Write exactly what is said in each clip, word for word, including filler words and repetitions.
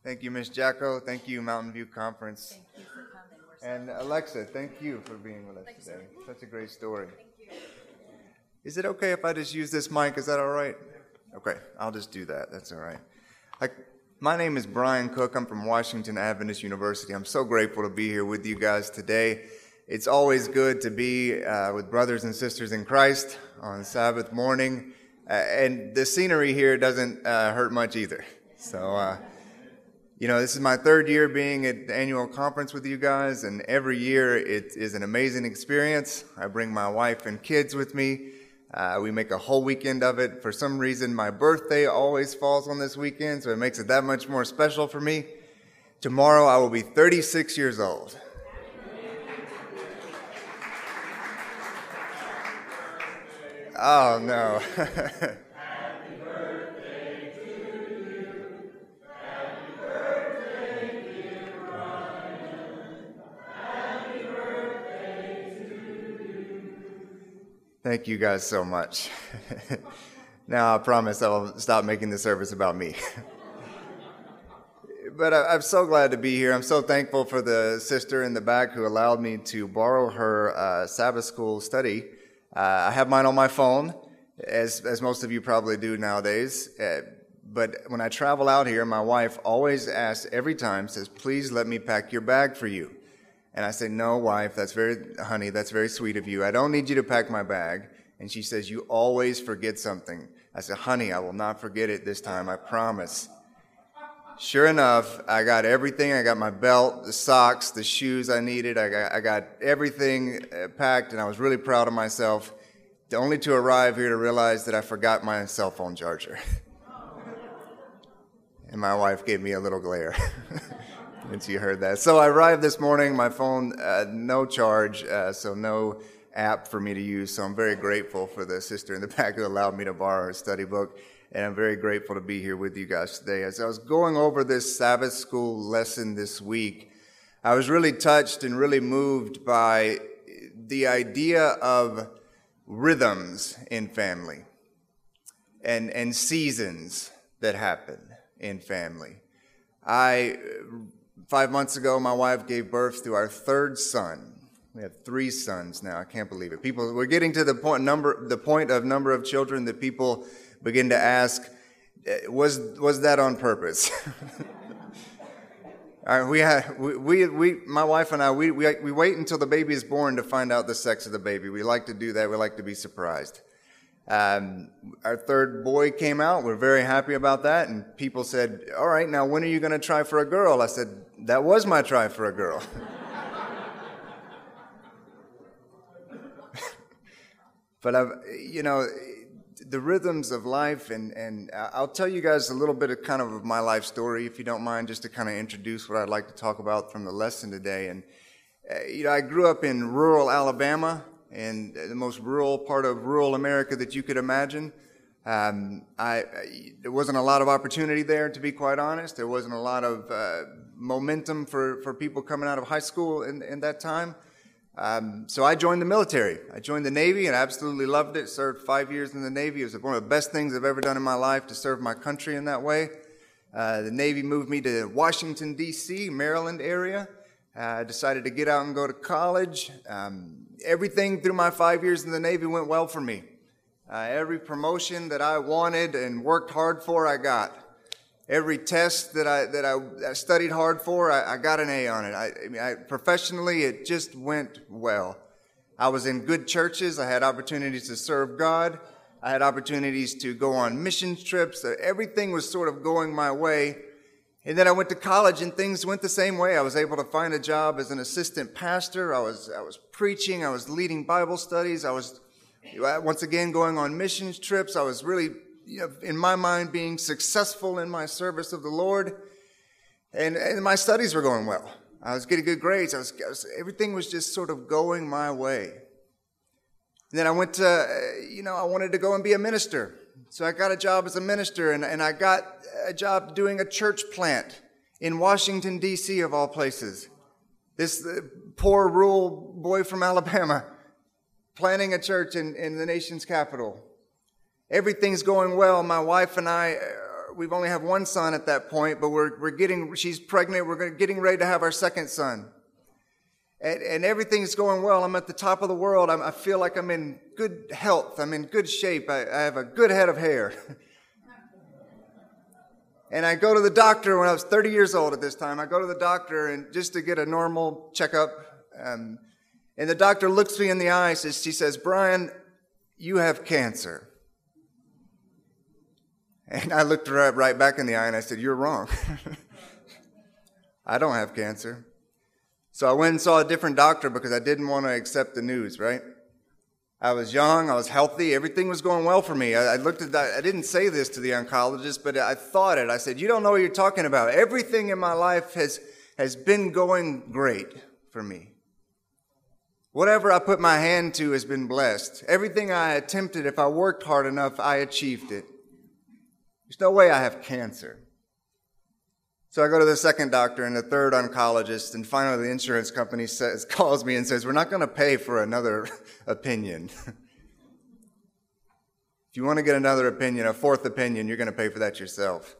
Thank you, Miss Jacko. Thank you, Mountain View Conference. Thank you for coming. We're so And Alexa, thank you for being with us Thanks, today. sir. Such a great story. Thank you. Is it okay if I just use this mic? Is that all right? Okay, I'll just do that. That's all right. I, my name is Brian Cook. I'm from Washington Adventist University. I'm so grateful to be here with you guys today. It's always good to be uh, with brothers and sisters in Christ on Sabbath morning. Uh, and the scenery here doesn't uh, hurt much either. So, uh, you know, this is my third year being at the annual conference with you guys, and every year it is an amazing experience. I bring my wife and kids with me. Uh, we make a whole weekend of it. For some reason, my birthday always falls on this weekend, so it makes it that much more special for me. Tomorrow, I will be thirty-six years old. Oh, no. Happy birthday to you. Happy birthday, dear Brian. Happy birthday to you. Thank you guys so much. Now I promise I'll stop making the service about me. But I, I'm so glad to be here. I'm so thankful for the sister in the back who allowed me to borrow her uh, Sabbath school study. Uh, I have mine on my phone, as as most of you probably do nowadays. Uh, but when I travel out here, my wife always asks every time, says, "Please let me pack your bag for you." And I say, "No, wife, that's very, honey, that's very sweet of you. I don't need you to pack my bag." And she says, "You always forget something." I said, "Honey, I will not forget it this time, I promise." Sure enough, I got everything. I got my belt, the socks, the shoes I needed. I got, I got everything packed, and I was really proud of myself, only to arrive here to realize that I forgot my cell phone charger. And my wife gave me a little glare when she heard that. So I arrived this morning, my phone, uh, no charge, uh, so no app for me to use. So I'm very grateful for the sister in the back who allowed me to borrow her study book. And I'm very grateful to be here with you guys today. As I was going over this Sabbath school lesson this week, I was really touched and really moved by the idea of rhythms in family and, and seasons that happen in family. I, five months ago, my wife gave birth to our third son. We have three sons now. I can't believe it. People, we're getting to the point, number, the point of number of children that people begin to ask, was was that on purpose? All right, we have we, we we my wife and I we, we we wait until the baby is born to find out the sex of the baby. We like to do that. We like to be surprised. Um, our third boy came out. We're very happy about that. And people said, "All right, now when are you going to try for a girl?" I said, "That was my try for a girl." But I've you know. The rhythms of life, and, and I'll tell you guys a little bit of kind of my life story, if you don't mind, just to kind of introduce what I'd like to talk about from the lesson today. And, uh, you know, I grew up in rural Alabama, and the most rural part of rural America that you could imagine. Um, I, I there wasn't a lot of opportunity there, to be quite honest. There wasn't a lot of uh, momentum for, for people coming out of high school in, in that time. Um, so I joined the military. I joined the Navy and I absolutely loved it. Served five years in the Navy. It was one of the best things I've ever done in my life to serve my country in that way. Uh, the Navy moved me to Washington, D C, Maryland area. Uh, I decided to get out and go to college. Um, everything through my five years in the Navy went well for me. Uh, every promotion that I wanted and worked hard for, I got. Every test that I that I, I studied hard for, I, I got an A on it. I, I mean, I, professionally, it just went well. I was in good churches. I had opportunities to serve God. I had opportunities to go on mission trips. Everything was sort of going my way. And then I went to college, and things went the same way. I was able to find a job as an assistant pastor. I was I was preaching. I was leading Bible studies. I was once again going on missions trips. I was really, you know, in my mind, being successful in my service of the Lord, and, and my studies were going well. I was getting good grades. I was, I was everything was just sort of going my way. And then I went to, uh, you know, I wanted to go and be a minister, so I got a job as a minister, and, and I got a job doing a church plant in Washington, D C, of all places. This uh, poor rural boy from Alabama planting a church in, in the nation's capital. Everything's going well. My wife and I we've only have one son at that point, but we're we're getting, she's pregnant. We're getting ready to have our second son. And, and everything's going well. I'm at the top of the world. I'm, I feel like I'm in good health. I'm in good shape. I, I have a good head of hair. And I go to the doctor when I was thirty years old at this time. I go to the doctor and just to get a normal checkup. Um, and the doctor looks me in the eye. Says, she says, "Brian, you have cancer." And I looked her right back in the eye and I said, "You're wrong. I don't have cancer." So I went and saw a different doctor because I didn't want to accept the news, right? I was young, I was healthy, everything was going well for me. I, I looked at that, I didn't say this to the oncologist, but I thought it. I said, "You don't know what you're talking about. Everything in my life has, has been going great for me. Whatever I put my hand to has been blessed. Everything I attempted, if I worked hard enough, I achieved it. There's no way I have cancer." So I go to the second doctor and the third oncologist, and finally the insurance company says, calls me and says, "We're not going to pay for another opinion. If you want to get another opinion, a fourth opinion, you're going to pay for that yourself."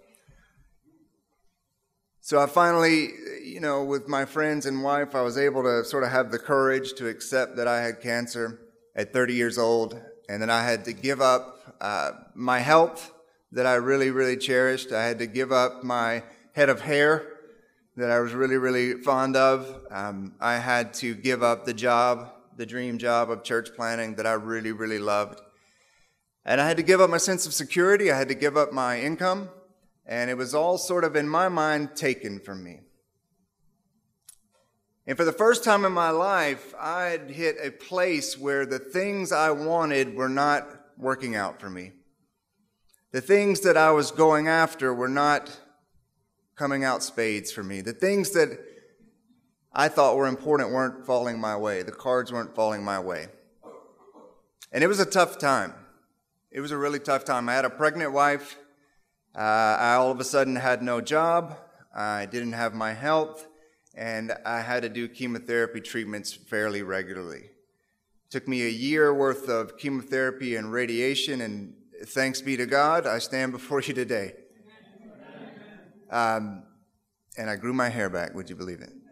So I finally, you know, with my friends and wife, I was able to sort of have the courage to accept that I had cancer at thirty years old, and then I had to give up uh, my health that I really, really cherished. I had to give up my head of hair that I was really, really fond of. Um, I had to give up the job, the dream job of church planting that I really, really loved. And I had to give up my sense of security. I had to give up my income. And it was all sort of, in my mind, taken from me. And for the first time in my life, I'd hit a place where the things I wanted were not working out for me. The things that I was going after were not coming out spades for me. The things that I thought were important weren't falling my way. The cards weren't falling my way. And it was a tough time. It was a really tough time. I had a pregnant wife. Uh, I all of a sudden had no job. I didn't have my health. And I had to do chemotherapy treatments fairly regularly. It took me a year worth of chemotherapy and radiation, and thanks be to God, I stand before you today. Um, and I grew my hair back, would you believe it?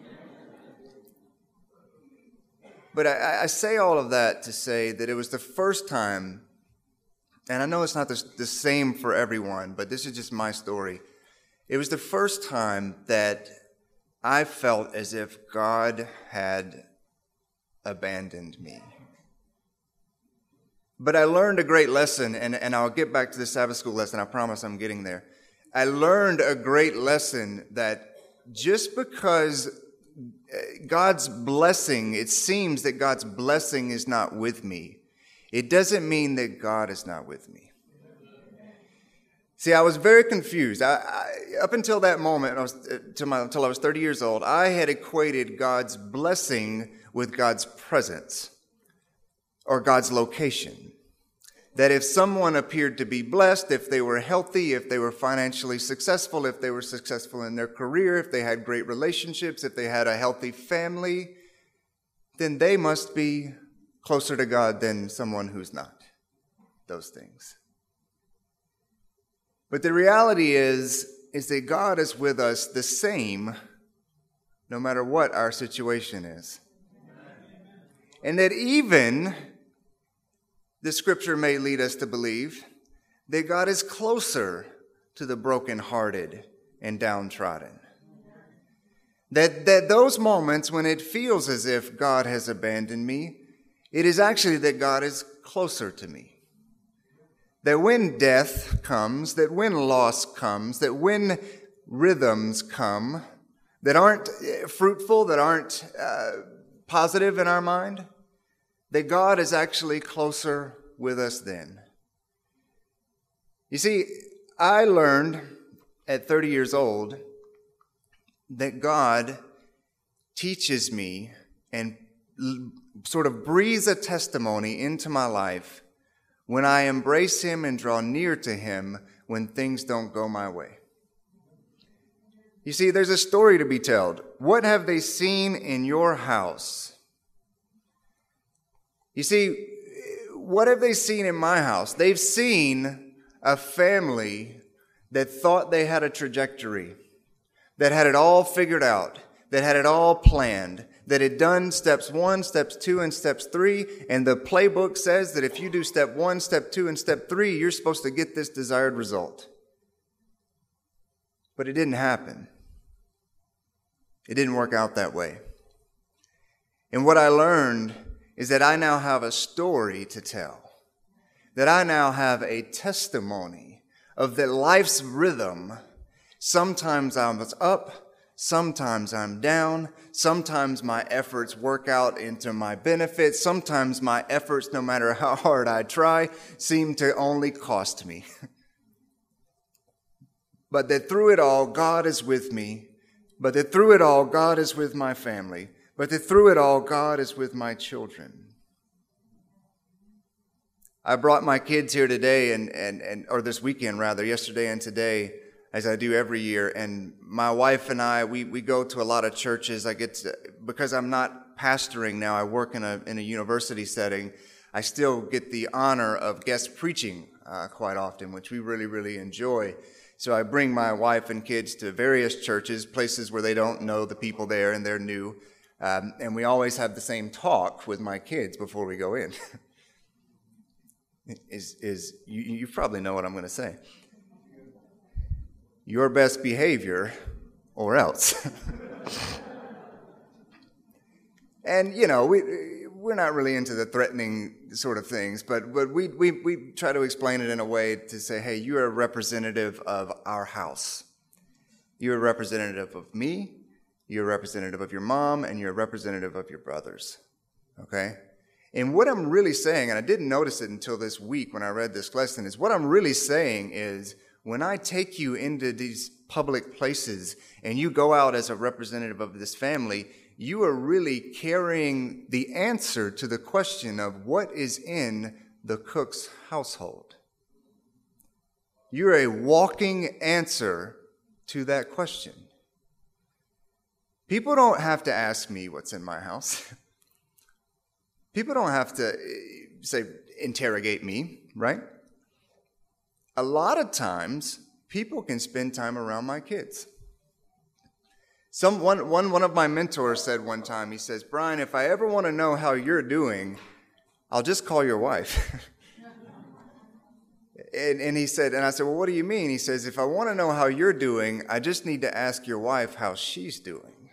But I, I say all of that to say that it was the first time, and I know it's not the, the same for everyone, but this is just my story. It was the first time that I felt as if God had abandoned me. But I learned a great lesson, and, and I'll get back to the Sabbath school lesson. I promise I'm getting there. I learned a great lesson that just because God's blessing, it seems that God's blessing is not with me, it doesn't mean that God is not with me. See, I was very confused. I, I, up until that moment, I was, till my, until I was thirty years old, I had equated God's blessing with God's presence or God's location. That if someone appeared to be blessed, if they were healthy, if they were financially successful, if they were successful in their career, if they had great relationships, if they had a healthy family, then they must be closer to God than someone who's not those things. But the reality is, is that God is with us the same no matter what our situation is. And that even the scripture may lead us to believe that God is closer to the brokenhearted and downtrodden. That, that those moments when it feels as if God has abandoned me, it is actually that God is closer to me. That when death comes, that when loss comes, that when rhythms come that aren't fruitful, that aren't uh, positive in our mind, that God is actually closer with us then. You see, I learned at thirty years old that God teaches me and sort of breathes a testimony into my life when I embrace Him and draw near to Him when things don't go my way. You see, there's a story to be told. What have they seen in your house? You see, what have they seen in my house? They've seen a family that thought they had a trajectory, that had it all figured out, that had it all planned, that had done steps one, steps two, and steps three, and the playbook says that if you do step one, step two, and step three, you're supposed to get this desired result. But it didn't happen. It didn't work out that way. And what I learned is that I now have a story to tell, that I now have a testimony of that life's rhythm. Sometimes I'm up, sometimes I'm down, sometimes my efforts work out into my benefit, sometimes my efforts, no matter how hard I try, seem to only cost me. But that through it all, God is with me. But that through it all, God is with my family. But that through it all, God is with my children. I brought my kids here today, and, and, and or this weekend rather, yesterday and today, as I do every year. And my wife and I, we, we go to a lot of churches. I get to, because I'm not pastoring now, I work in a in a university setting, I still get the honor of guest preaching uh, quite often, which we really, really enjoy. So I bring my wife and kids to various churches, places where they don't know the people there and they're new. Um, and we always have the same talk with my kids before we go in. is is you, you probably know what I'm going to say. Your best behavior or else. And, you know, we, we're not really into the threatening sort of things, but, but we, we, we try to explain it in a way to say, hey, you're a representative of our house. You're a representative of me, you're a representative of your mom, and you're a representative of your brothers, okay? And what I'm really saying, and I didn't notice it until this week when I read this lesson, is what I'm really saying is when I take you into these public places and you go out as a representative of this family, you are really carrying the answer to the question of what is in the cook's household. You're a walking answer to that question. People don't have to ask me what's in my house. People don't have to say, interrogate me, right? A lot of times, people can spend time around my kids. Some, one, one, one of my mentors said one time, he says, Brian, if I ever want to know how you're doing, I'll just call your wife. and, and he said, and I said, well, what do you mean? He says, if I want to know how you're doing, I just need to ask your wife how she's doing.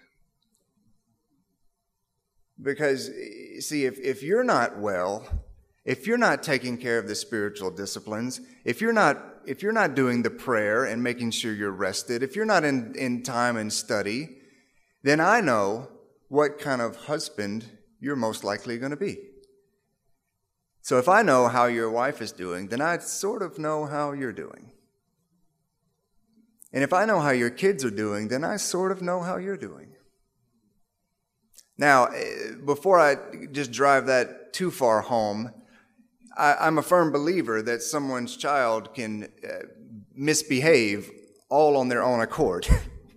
Because, see, if, if you're not well, if you're not taking care of the spiritual disciplines, if you're not if you're not doing the prayer and making sure you're rested, if you're not in, in time and study, then I know what kind of husband you're most likely going to be. So if I know how your wife is doing, then I sort of know how you're doing. And if I know how your kids are doing, then I sort of know how you're doing. Now, before I just drive that too far home, I, I'm a firm believer that someone's child can uh, misbehave all on their own accord.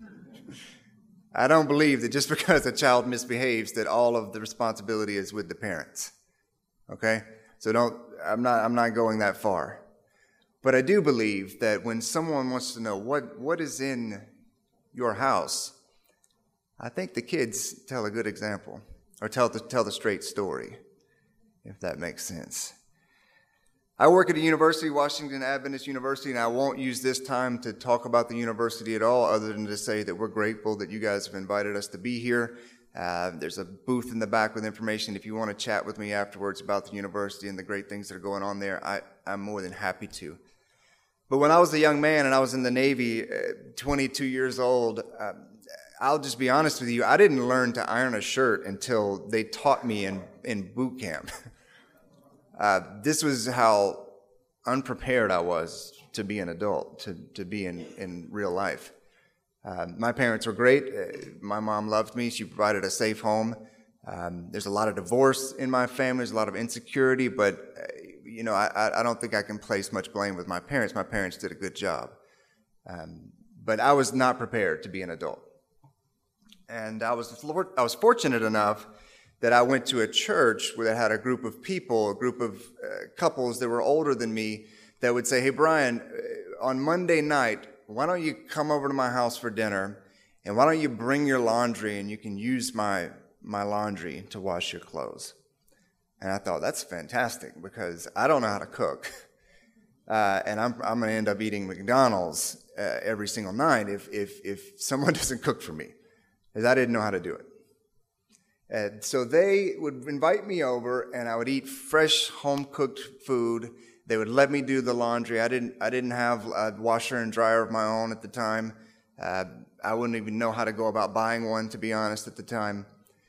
I don't believe that just because a child misbehaves that all of the responsibility is with the parents. Okay? So don't, I'm not, I'm not going that far. But I do believe that when someone wants to know what, what is in your house, I think the kids tell a good example, or tell the, tell the straight story, if that makes sense. I work at a university, Washington Adventist University, and I won't use this time to talk about the university at all other than to say that we're grateful that you guys have invited us to be here. Uh, there's a booth in the back with information. If you want to chat with me afterwards about the university and the great things that are going on there, I, I'm more than happy to. But when I was a young man and I was in the Navy, uh, twenty-two years old, uh, I'll just be honest with you, I didn't learn to iron a shirt until they taught me in, in boot camp. Uh, this was how unprepared I was to be an adult, to, to be in, in real life. Uh, my parents were great. Uh, my mom loved me. She provided a safe home. Um, there's a lot of divorce in my family. There's a lot of insecurity, but, uh, you know, I, I don't think I can place much blame with my parents. My parents did a good job. Um, but I was not prepared to be an adult. And I was I was fortunate enough that I went to a church where they had a group of people, a group of uh, couples that were older than me that would say, hey, Brian, on Monday night, why don't you come over to my house for dinner, and why don't you bring your laundry and you can use my my laundry to wash your clothes? And I thought, that's fantastic, because I don't know how to cook. Uh, and I'm I'm going to end up eating McDonald's uh, every single night if if if someone doesn't cook for me, because I didn't know how to do it. And so they would invite me over, and I would eat fresh, home-cooked food. They would let me do the laundry. I didn't I didn't have a washer and dryer of my own at the time. Uh, I wouldn't even know how to go about buying one, to be honest, at the time.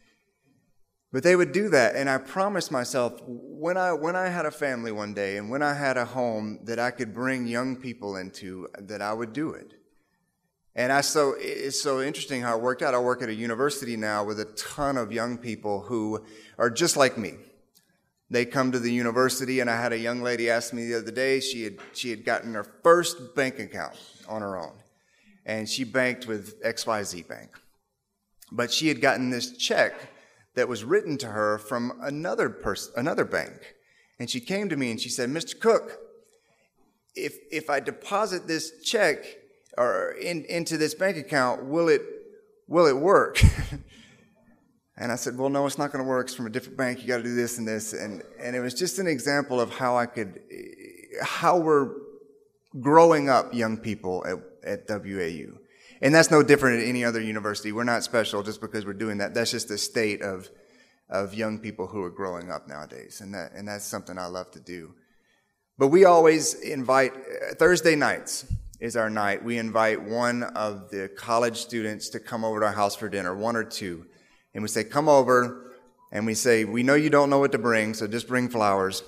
But they would do that, and I promised myself, when I when I had a family one day, and when I had a home that I could bring young people into, that I would do it. And I so it's so interesting how it worked out. I work at a university now with a ton of young people who are just like me. They come to the university, and I had a young lady ask me the other day, she had she had gotten her first bank account on her own, and she banked with X Y Z Bank. But she had gotten this check that was written to her from another person, another bank. And she came to me and she said, Mister Cook, if if I deposit this check or in, into this bank account, will it will it work? And I said, well, no, it's not going to work. It's from a different bank. You got to do this and this. And and it was just an example of how I could, how we're growing up young people at, at W A U. And that's no different at any other university. We're not special just because we're doing that. That's just the state of of young people who are growing up nowadays. And that and that's something I love to do. But we always invite, uh, Thursday nights is our night. We invite one of the college students to come over to our house for dinner, one or two. And we say, come over, and we say, we know you don't know what to bring, so just bring flowers.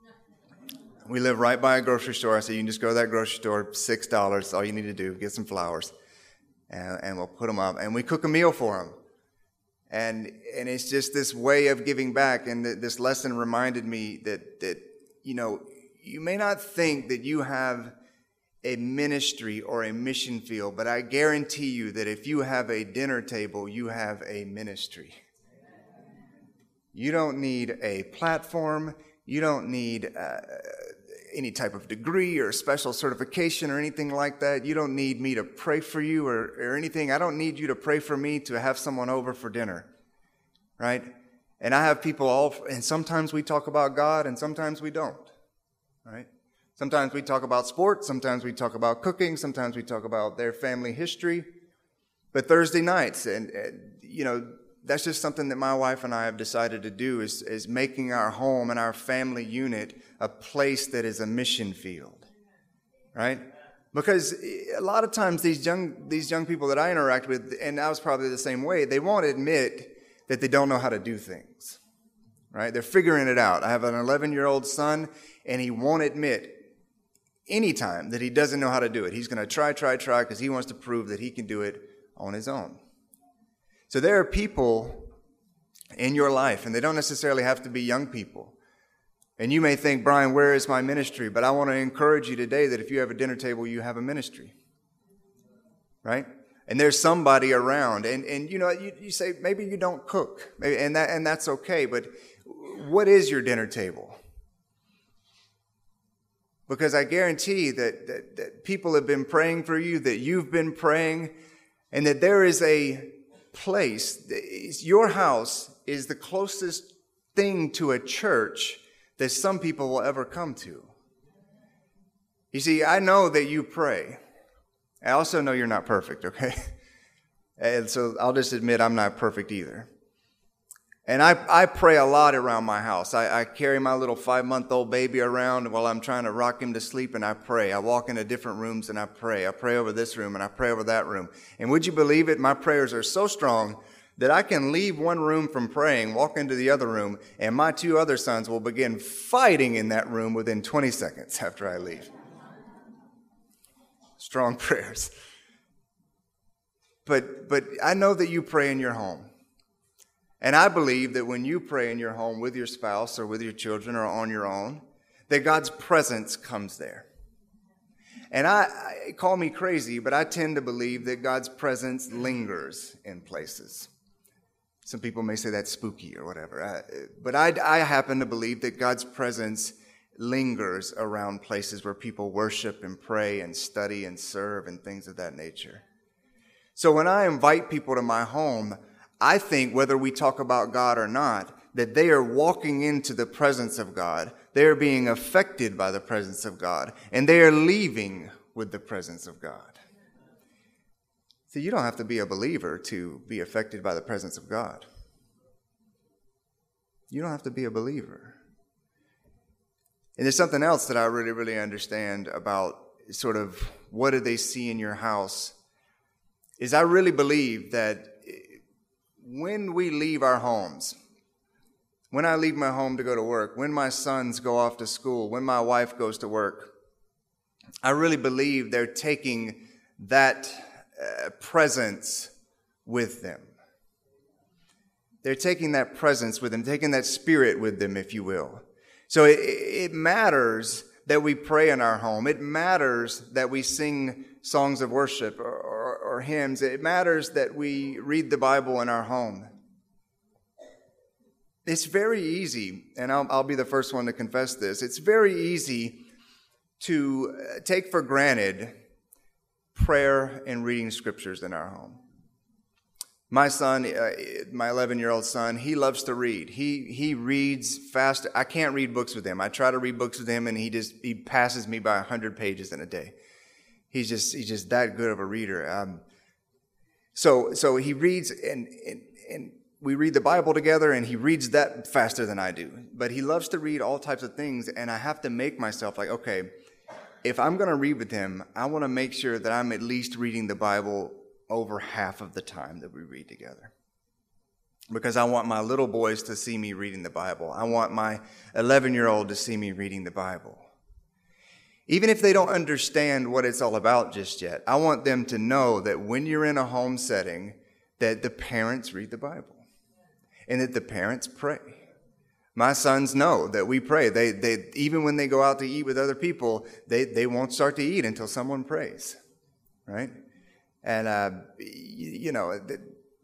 We live right by a grocery store. I say, you can just go to that grocery store, six dollars, all you need to do, get some flowers. And, and we'll put them up. And we cook a meal for them. And and it's just this way of giving back. And th- this lesson reminded me that, that, you know, you may not think that you have a ministry or a mission field, but I guarantee you that if you have a dinner table, you have a ministry. You don't need a platform. You don't need uh, any type of degree or special certification or anything like that. You don't need me to pray for you or, or anything. I don't need you to pray for me to have someone over for dinner, right? And I have people all, and sometimes we talk about God and sometimes we don't, right? Sometimes we talk about sports, sometimes we talk about cooking, sometimes we talk about their family history. But Thursday nights, and, and you know, that's just something that my wife and I have decided to do, is, is making our home and our family unit a place that is a mission field, right? Because a lot of times these young these young people that I interact with, and I was probably the same way, they won't admit that they don't know how to do things, right? They're figuring it out. I have an eleven-year-old son, and he won't admit anytime that he doesn't know how to do it. He's going to try, try, try because he wants to prove that he can do it on his own. So there are people in your life, and they don't necessarily have to be young people. And you may think, Brian, where is my ministry? But I want to encourage you today that if you have a dinner table, you have a ministry, right? And there's somebody around. And, and you know, you, you say, maybe you don't cook, maybe, and that and that's okay. But what is your dinner table? Because I guarantee that, that, that people have been praying for you, that you've been praying, and that there is a place. Your house is the closest thing to a church that some people will ever come to. You see, I know that you pray. I also know you're not perfect, okay? And so I'll just admit I'm not perfect either. And I, I pray a lot around my house. I, I carry my little five-month-old baby around while I'm trying to rock him to sleep, and I pray. I walk into different rooms and I pray. I pray over this room and I pray over that room. And would you believe it? My prayers are so strong that I can leave one room from praying, walk into the other room, and my two other sons will begin fighting in that room within twenty seconds after I leave. Strong prayers. But, but I know that you pray in your home. And I believe that when you pray in your home with your spouse or with your children or on your own, that God's presence comes there. And I, I call me crazy, but I tend to believe that God's presence lingers in places. Some people may say that's spooky or whatever. I, but I, I happen to believe that God's presence lingers around places where people worship and pray and study and serve and things of that nature. So when I invite people to my home, I think whether we talk about God or not, that they are walking into the presence of God. They are being affected by the presence of God, and they are leaving with the presence of God. See, you don't have to be a believer to be affected by the presence of God. You don't have to be a believer. And there's something else that I really, really understand about sort of what do they see in your house, is I really believe that when we leave our homes, when I leave my home to go to work, when my sons go off to school, when my wife goes to work, I really believe they're taking that uh, presence with them. They're taking that presence with them, taking that spirit with them, if you will. So it, it matters that we pray in our home. It matters that we sing songs of worship or, or, or hymns. It matters that we read the Bible in our home. It's very easy, and I'll, I'll be the first one to confess this, it's very easy to take for granted prayer and reading scriptures in our home. My son, uh, my eleven-year-old son, he loves to read. He he reads fast. I can't read books with him. I try to read books with him, and he just he passes me by a hundred pages in a day. He's just he's just that good of a reader. Um, so so he reads, and and and we read the Bible together, and he reads that faster than I do. But he loves to read all types of things, and I have to make myself like, okay, if I'm going to read with him, I want to make sure that I'm at least reading the Bible over half of the time that we read together. Because I want my little boys to see me reading the Bible. I want my eleven-year-old to see me reading the Bible. Even if they don't understand what it's all about just yet, I want them to know that when you're in a home setting, that the parents read the Bible and that the parents pray. My sons know that we pray. They, they, even when they go out to eat with other people, they, they won't start to eat until someone prays, right? And, uh, you, you know, the,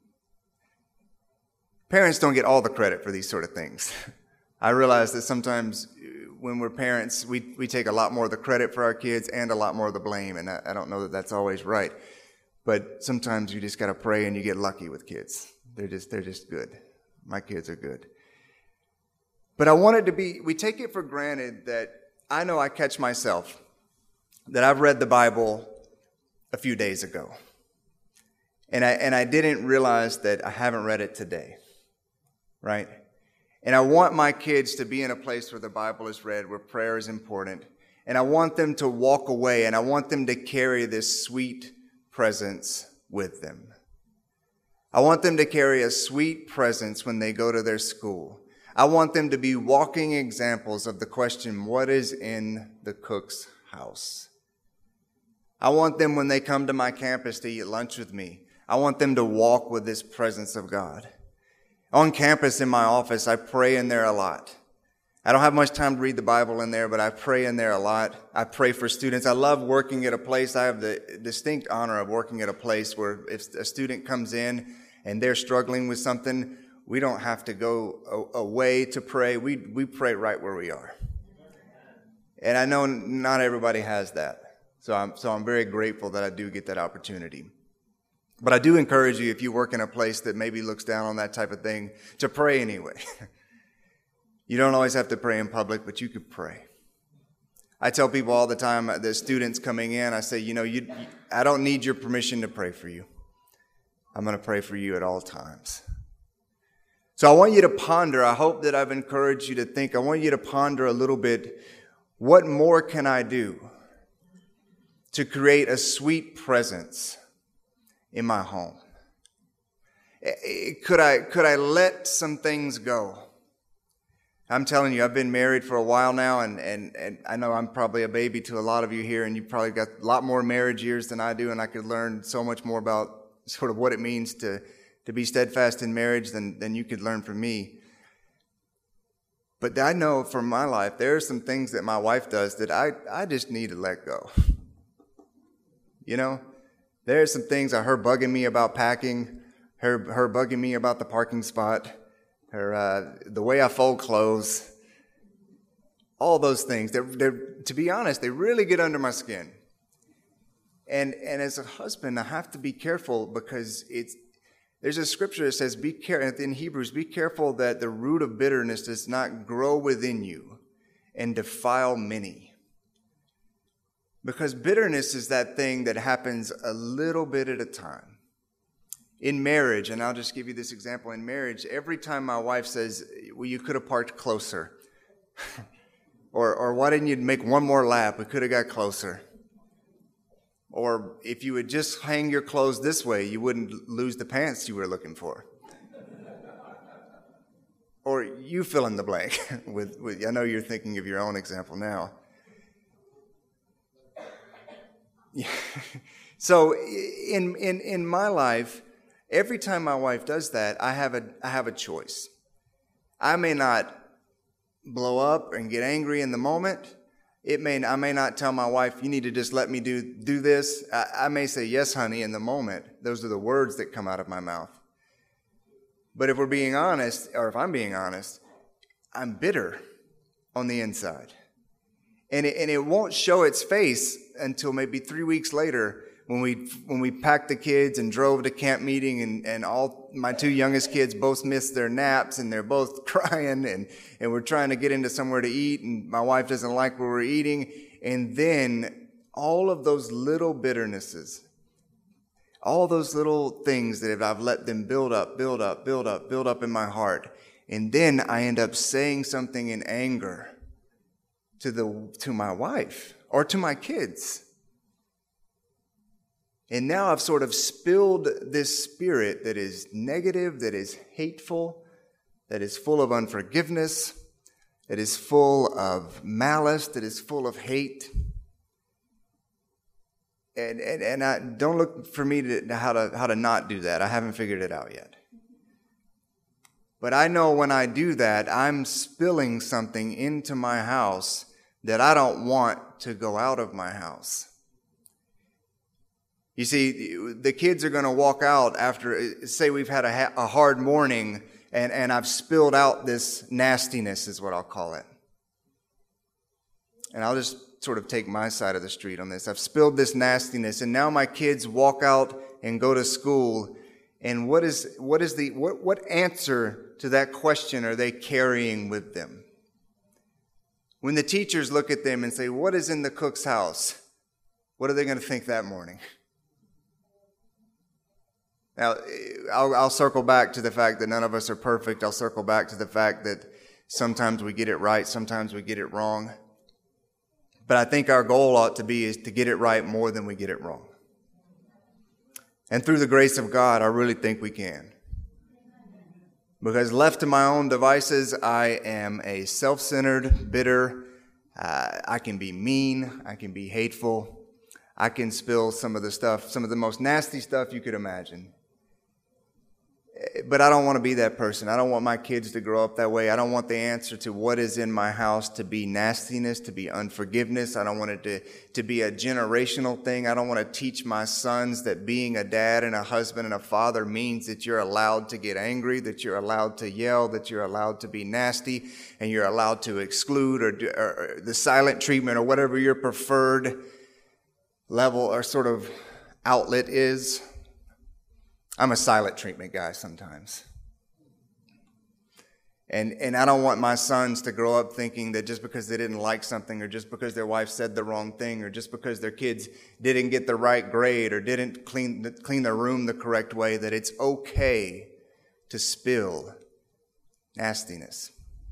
parents don't get all the credit for these sort of things. I realize that sometimes when we're parents, we, we take a lot more of the credit for our kids and a lot more of the blame, and I, I don't know that that's always right. But sometimes you just got to pray and you get lucky with kids. They're just, they're just good. My kids are good. But I wanted to be, we take it for granted that I know I catch myself, that I've read the Bible a few days ago. And I, and I didn't realize that I haven't read it today, right? And I want my kids to be in a place where the Bible is read, where prayer is important. And I want them to walk away, and I want them to carry this sweet presence with them. I want them to carry a sweet presence when they go to their school. I want them to be walking examples of the question, what is in the cook's house? I want them, when they come to my campus to eat lunch with me, I want them to walk with this presence of God. On campus in my office, I pray in there a lot. I don't have much time to read the Bible in there, but I pray in there a lot. I pray for students. I love working at a place. I have the distinct honor of working at a place where if a student comes in and they're struggling with something, we don't have to go away to pray. We we pray right where we are. And I know not everybody has that. So I'm so I'm very grateful that I do get that opportunity. But I do encourage you, if you work in a place that maybe looks down on that type of thing, to pray anyway. You don't always have to pray in public, but you could pray. I tell people all the time, the students coming in, I say, you know, you, I don't need your permission to pray for you. I'm going to pray for you at all times. So I want you to ponder. I hope that I've encouraged you to think. I want you to ponder a little bit, what more can I do to create a sweet presence in my home? Could I, could I let some things go? I'm telling you, I've been married for a while now, and, and, and I know I'm probably a baby to a lot of you here, and you've probably got a lot more marriage years than I do, and I could learn so much more about sort of what it means to, to be steadfast in marriage than, than you could learn from me. But I know from my life, there are some things that my wife does that I, I just need to let go. You know? There are some things, uh, her bugging me about packing, her her bugging me about the parking spot, her uh, the way I fold clothes. all those things. They're, they're, to be honest, they really get under my skin. And and as a husband, I have to be careful because it's there's a scripture that says, "Be careful." In Hebrews, be careful that the root of bitterness does not grow within you and defile many. Because bitterness is that thing that happens a little bit at a time. In marriage, and I'll just give you this example. In marriage, every time my wife says, "Well, you could have parked closer," or or "Why didn't you make one more lap? We could have got closer." Or if you would just hang your clothes this way, you wouldn't lose the pants you were looking for. Or you fill in the blank. with, with I know you're thinking of your own example now. Yeah. So in, in in my life, every time my wife does that, I have a I have a choice. I may not blow up and get angry in the moment. It may I may not tell my wife, "You need to just let me do do this." I, I may say, "Yes, honey," in the moment. Those are the words that come out of my mouth. But if we're being honest, or if I'm being honest, I'm bitter on the inside. And it, and it won't show its face until maybe three weeks later when we when we packed the kids and drove to camp meeting, and, and all my two youngest kids both missed their naps and they're both crying, and, and we're trying to get into somewhere to eat, and my wife doesn't like where we're eating. And then all of those little bitternesses, all those little things that I've let them build up, build up, build up, build up in my heart. And then I end up saying something in anger to the to my wife or to my kids. And now I've sort of spilled this spirit that is negative, that is hateful, that is full of unforgiveness, that is full of malice, that is full of hate. And and, and I don't look for me to how to how to not do that. I haven't figured it out yet. But I know when I do that, I'm spilling something into my house that I don't want to go out of my house. You see, the kids are going to walk out after, say we've had a, ha- a hard morning, and, and I've spilled out this nastiness, is what I'll call it. And I'll just sort of take my side of the street on this. I've spilled this nastiness, and now my kids walk out and go to school. And what is what is the what, what answer to that question are they carrying with them? When the teachers look at them and say, "What is in the cook's house?" What are they going to think that morning? Now, I'll, I'll circle back to the fact that none of us are perfect. I'll circle back to the fact that sometimes we get it right, sometimes we get it wrong. But I think our goal ought to be is to get it right more than we get it wrong. And through the grace of God, I really think we can. Because left to my own devices, I am a self-centered, bitter, uh, I can be mean, I can be hateful, I can spill some of the stuff, some of the most nasty stuff you could imagine. But I don't want to be that person. I don't want my kids to grow up that way. I don't want the answer to what is in my house to be nastiness, to be unforgiveness. I don't want it to, to be a generational thing. I don't want to teach my sons that being a dad and a husband and a father means that you're allowed to get angry, that you're allowed to yell, that you're allowed to be nasty, and you're allowed to exclude or, do, or the silent treatment or whatever your preferred level or sort of outlet is. I'm a silent treatment guy sometimes. And and I don't want my sons to grow up thinking that just because they didn't like something, or just because their wife said the wrong thing, or just because their kids didn't get the right grade or didn't clean clean their room the correct way, that it's okay to spill nastiness.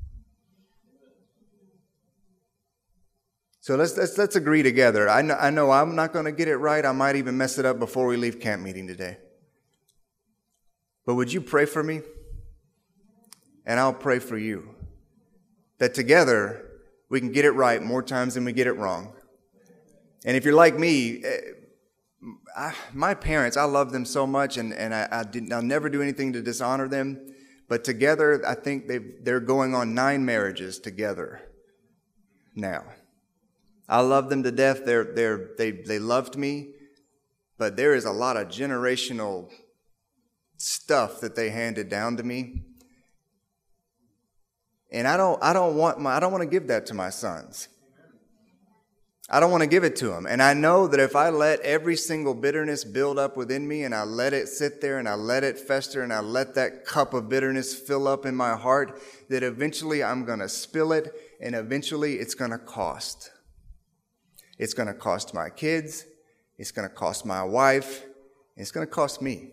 So let's let's let's agree together. I know, I know I'm not going to get it right. I might even mess it up before we leave camp meeting today. But would you pray for me? And I'll pray for you. That together we can get it right more times than we get it wrong. And if you're like me, I, my parents, I love them so much, and, and I, I didn't, I'll never do anything to dishonor them. But together, I think they've, they're going on nine marriages together now. I love them to death. They're, they're, they, they loved me. But there is a lot of generational stuff that they handed down to me. And I don't I don't want my I don't want to give that to my sons. I don't want to give it to them. And I know that if I let every single bitterness build up within me and I let it sit there and I let it fester and I let that cup of bitterness fill up in my heart, that eventually I'm going to spill it and eventually it's going to cost. It's going to cost my kids. It's going to cost my wife. It's going to cost me.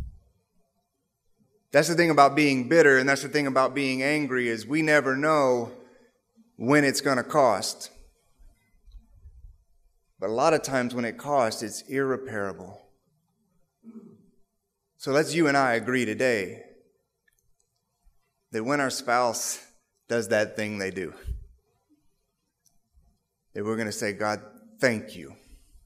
That's the thing about being bitter, and that's the thing about being angry, is we never know when it's going to cost. But a lot of times when it costs, it's irreparable. So let's you and I agree today that when our spouse does that thing they do, that we're going to say, God, thank you.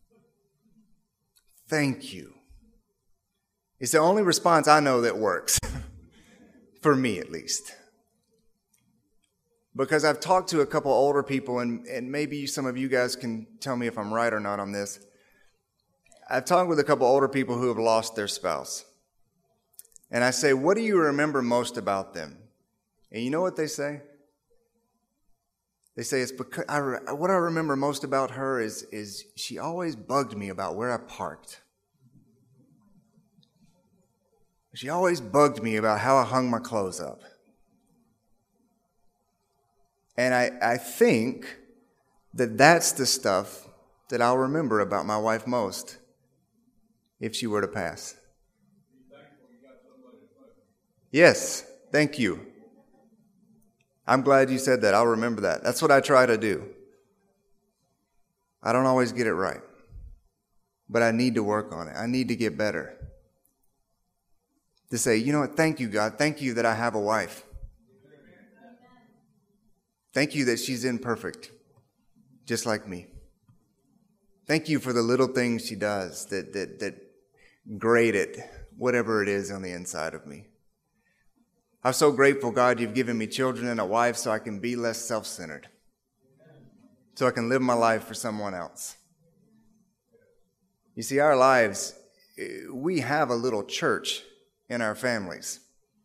Thank you. It's the only response I know that works, for me at least. Because I've talked to a couple older people, and, and maybe some of you guys can tell me if I'm right or not on this. I've talked with a couple older people who have lost their spouse. And I say, what do you remember most about them? And you know what they say? They say, it's because I re- what I remember most about her is, is she always bugged me about where I parked. She always bugged me about how I hung my clothes up. And I, I think that that's the stuff that I'll remember about my wife most if she were to pass. Yes, thank you. I'm glad you said that. I'll remember that. That's what I try to do. I don't always get it right, but I need to work on it. I need to get better. To say, you know what, thank you, God. Thank you that I have a wife. Thank you that she's imperfect, just like me. Thank you for the little things she does that that that grate it, whatever it is on the inside of me. I'm so grateful, God, you've given me children and a wife so I can be less self-centered, so I can live my life for someone else. You see, our lives, we have a little church in our families,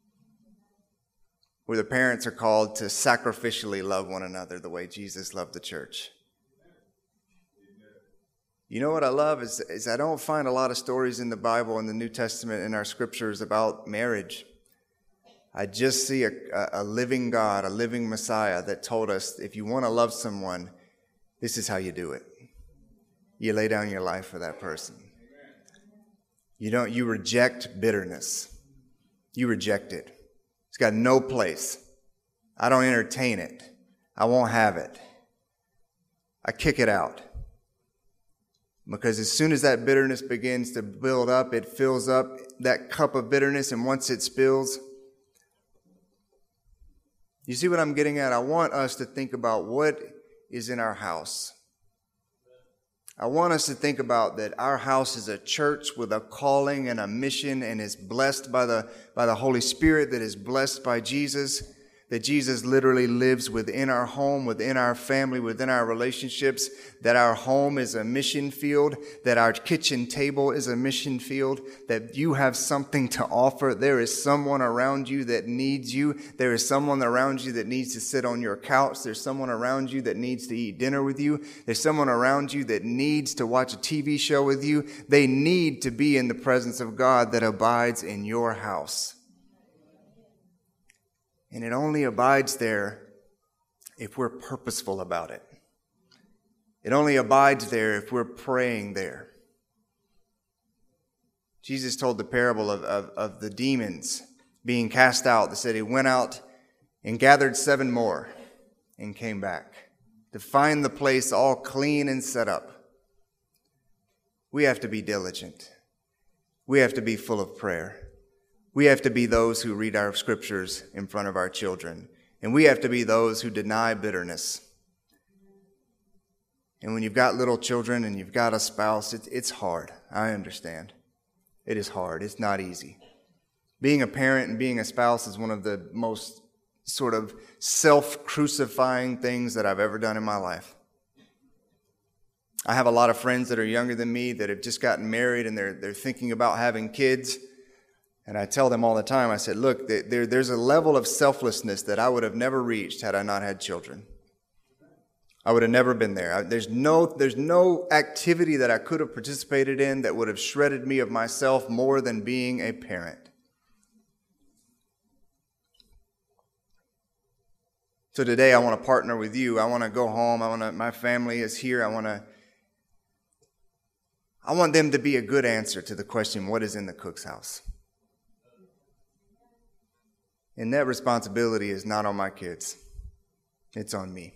where the parents are called to sacrificially love one another the way Jesus loved the church. You know what I love is, is I don't find a lot of stories in the Bible, in the New Testament, in our scriptures about marriage. I just see a, a living God, a living Messiah that told us, if you want to love someone, this is how you do it. You lay down your life for that person. You don't, you reject bitterness. You reject it. It's got no place. I don't entertain it. I won't have it. I kick it out. Because as soon as that bitterness begins to build up, it fills up that cup of bitterness, and once it spills, you see what I'm getting at? I want us to think about what is in our house. I want us to think about that our house is a church with a calling and a mission, and is blessed by the, by the Holy Spirit, that is blessed by Jesus, that Jesus literally lives within our home, within our family, within our relationships, that our home is a mission field, that our kitchen table is a mission field, that you have something to offer. There is someone around you that needs you. There is someone around you that needs to sit on your couch. There's someone around you that needs to eat dinner with you. There's someone around you that needs to watch a T V show with you. They need to be in the presence of God that abides in your house. And it only abides there if we're purposeful about it. It only abides there if we're praying there. Jesus told the parable of, of, of the demons being cast out. They said he went out and gathered seven more and came back to find the place all clean and set up. We have to be diligent. We have to be full of prayer. We have to be those who read our scriptures in front of our children. And we have to be those who deny bitterness. And when you've got little children and you've got a spouse, it's, it's hard. I understand. It is hard. It's not easy. Being a parent and being a spouse is one of the most sort of self-crucifying things that I've ever done in my life. I have a lot of friends that are younger than me that have just gotten married and they're, they're thinking about having kids. And I tell them all the time, I said, look, there, there's a level of selflessness that I would have never reached had I not had children. I would have never been there. There's no, there's no activity that I could have participated in that would have shredded me of myself more than being a parent. So today I want to partner with you. I want to go home. I want to, my family is here. I want to, I want them to be a good answer to the question, what is in the cook's house? And that responsibility is not on my kids. It's on me.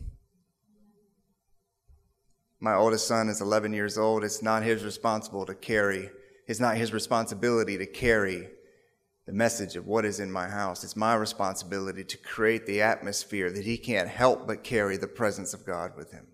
My oldest son is eleven years old. It's not his responsible to carry. It's not his responsibility to carry the message of what is in my house. It's my responsibility to create the atmosphere that he can't help but carry the presence of God with him.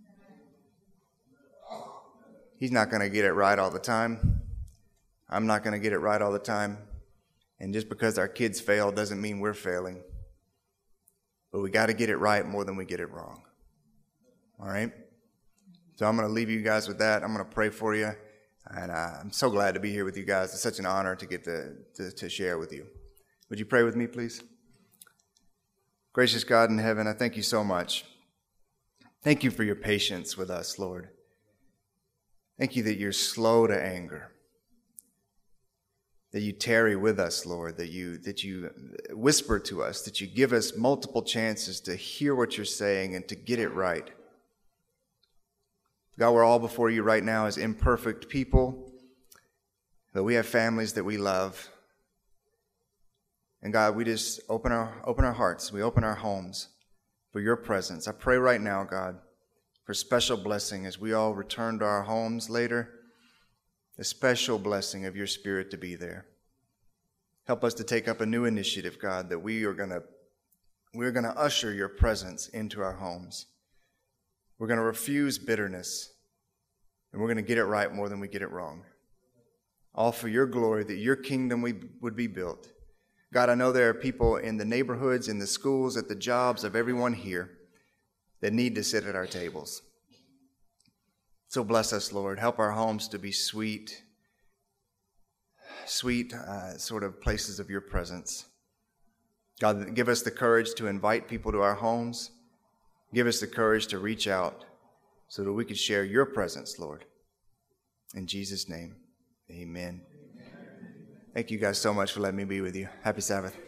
He's not going to get it right all the time. I'm not going to get it right all the time. And just because our kids fail doesn't mean we're failing. But we got to get it right more than we get it wrong. All right? So I'm going to leave you guys with that. I'm going to pray for you. And uh, I'm so glad to be here with you guys. It's such an honor to get to, to, to share with you. Would you pray with me, please? Gracious God in heaven, I thank you so much. Thank you for your patience with us, Lord. Thank you that you're slow to anger. That you tarry with us, Lord, that you that you whisper to us, that you give us multiple chances to hear what you're saying and to get it right. God, we're all before you right now as imperfect people, but we have families that we love. And God, we just open our open our hearts, we open our homes for your presence. I pray right now, God, for special blessing as we all return to our homes later. The special blessing of your Spirit to be there. Help us to take up a new initiative, God, that we are going to we're going to usher your presence into our homes. We're going to refuse bitterness, and we're going to get it right more than we get it wrong. All for your glory, that your kingdom we, would be built. God, I know there are people in the neighborhoods, in the schools, at the jobs of everyone here that need to sit at our tables. So bless us, Lord. Help our homes to be sweet, sweet uh, sort of places of your presence. God, give us the courage to invite people to our homes. Give us the courage to reach out so that we can share your presence, Lord. In Jesus' name, amen. Thank you guys so much for letting me be with you. Happy Sabbath.